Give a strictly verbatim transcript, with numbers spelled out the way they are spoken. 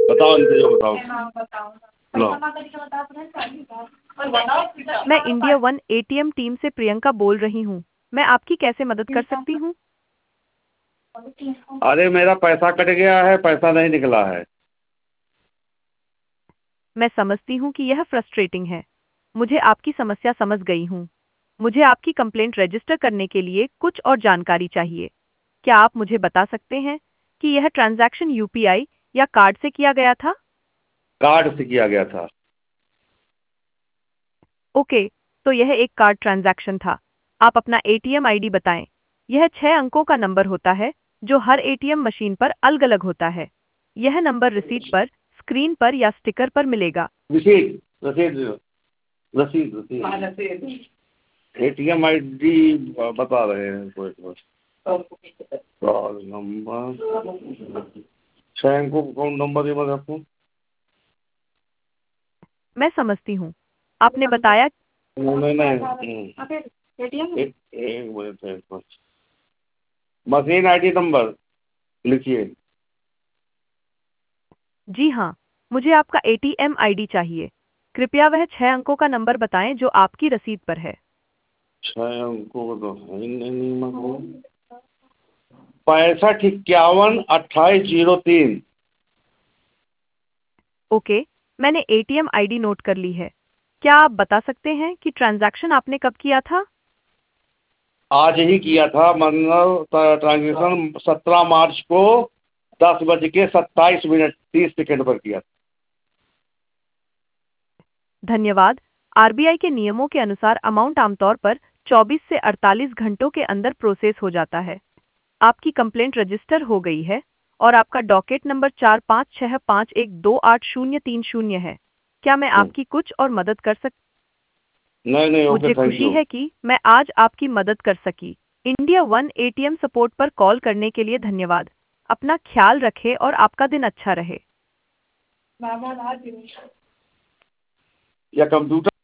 बताओ इनसे जो बताओ। लो। मैं इंडिया वन एटीएम टीम से प्रियंका बोल रही हूँ। मैं आपकी कैसे मदद कर सकती हूँ? अरे मेरा पैसा कट गया है, पैसा नहीं निकला है। मैं समझती हूँ कि यह फ्रस्ट्रेटिंग है। मुझे आपकी समस्या समझ गई हूँ। मुझे आपकी कंप्लेंट रजिस्टर करने के लिए कुछ और जानकारी चाहिए। क्या आप मुझे बता सकते हैं कि यह ट्रांजैक्शन यूपीआई या कार्ड से किया गया था? कार्ड से किया गया था। ओके, तो यह एक कार्ड ट्रांजैक्शन था। आप अपना एटीएम आईडी बताएं। यह छह अंकों का नंबर होता है जो हर एटीएम मशीन पर अलग-अलग होता है। यह नंबर रिसीट पर, स्क्रीन पर या स्टिकर पर मिलेगा। रसीद रसीद रसीद रसीद एटीएम आई डी बता रहे हैं कोई बस। कार्ड नंबर छः अंकों का कौन नंबर है मैं आपको? मैं समझती हूँ। आपने बताया। नहीं नहीं एक एक मिनट एक minute. Machine I D number लिखिए। जी हाँ, मुझे आपका एटीएम आईडी चाहिए। कृपया वह छह अंकों का नंबर बताएं जो आपकी रसीद पर है। छः अंकों का तो है ही नहीं मको। पैंसठ इक्यावन अट्ठाईस जीरो तीन। ओके, मैंने एटीएम आईडी नोट कर ली है। क्या आप बता सकते हैं कि ट्रांजैक्शन आपने कब किया था? आज ही किया था, मतलब ट्रांजेक्शन सत्रह मार्च को दस बज के सत्ताईस मिनट तीस सेकंड पर किया। धन्यवाद। आरबीआई के नियमों के अनुसार अमाउंट आमतौर पर चौबीस से अड़तालीस घंटों के अंदर प्रोसेस हो जाता है। आपकी कंप्लेंट रजिस्टर हो गई है और आपका डॉकेट नंबर चार पाँच छः पाँच एक दो आठ शून्य तीन शून्य है। क्या मैं आपकी कुछ और मदद कर सकती? नहीं नहीं ओके मुझे थैंक खुशी यू। है कि मैं आज आपकी मदद कर सकी। इंडिया वन एटीएम सपोर्ट पर कॉल करने के लिए धन्यवाद। अपना ख्याल रखें और आपका दिन अच्छा रहे। या कंप्यूटर